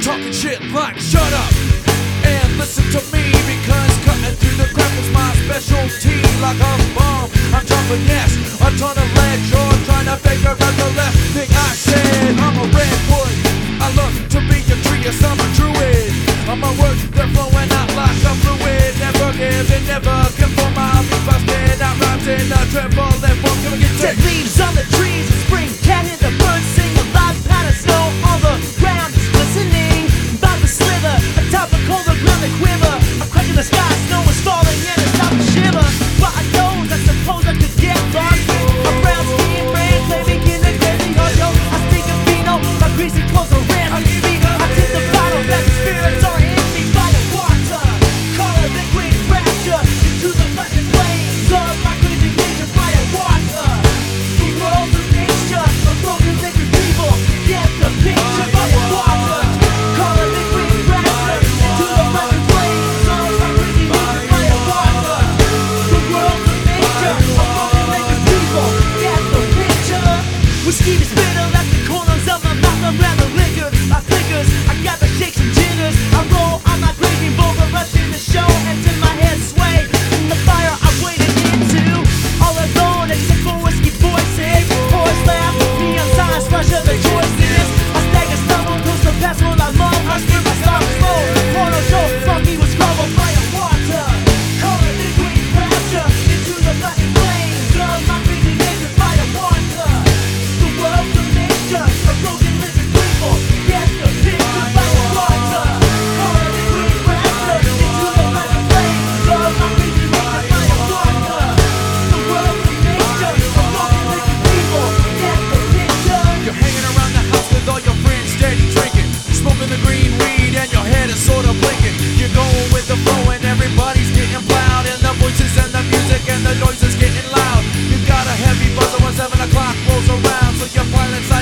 talking shit like shut up and listen to me, because cutting through the crap is my specialty. Like a bomb, I'm dropping yes, a ton of lead. You're trying to figure out the last thing I said. I'm a redwood, I love to be a tree, yes I'm a druid. I'm a word, they're flowing out like a fluid. Never give and never conform, I'll be busted out rhymes in a triple and one. Can we get Dead leaves on the trees, the spring canyon, the birds sing, a loud pat of snow on the ground is glistening. About to slither, atop the colder ground they quiver. A crack in the sky, snow is falling and it's time to shiver. But I knows, I suppose I could get lost. A brown skin man claiming in the crazy yo. I speak of vino, my greasy clothes are ran on his feet. I tip the bottle that the spirits are in me by the water. Call it liquid fracture into the fucking flames of my crazy nature by the water. The world's a nature, a broken liquid people. Get the picture by the water. Call it liquid fracture into the fucking flames of my crazy nature by the water. The world's a nature, a broken liquid people. Get the picture. Whiskey is bitter at the corners of my mouth. I'm rather liquor. I figures I got the shakes and jitters. I roll on my crazy vulgar rush in the show and to my head sway. In the fire I waded into, all alone except for whiskey voices. Boys laugh, neon signs flash of the choices. I stagger, stumble, close the past while I love. I scream my song slow. Porno show, funky was trouble by a water. Call it liquid fracture into the fucking flames of my crazy nature by the water. The world's a nature, a broken living people. Get the picture by the water. Call it liquid fracture into the fucking flames of my crazy nature by the water. The world's a nature, a broken living people. Get the picture. You're hanging around the house with all your friends, steady drinking, smoking the green weed, and your head is sort of blinking. You're going with the flow, and everybody's getting plowed, and the voices and the music and the noise is getting loud. You got a heavy buzzer when 7 o'clock rolls around, so you're piling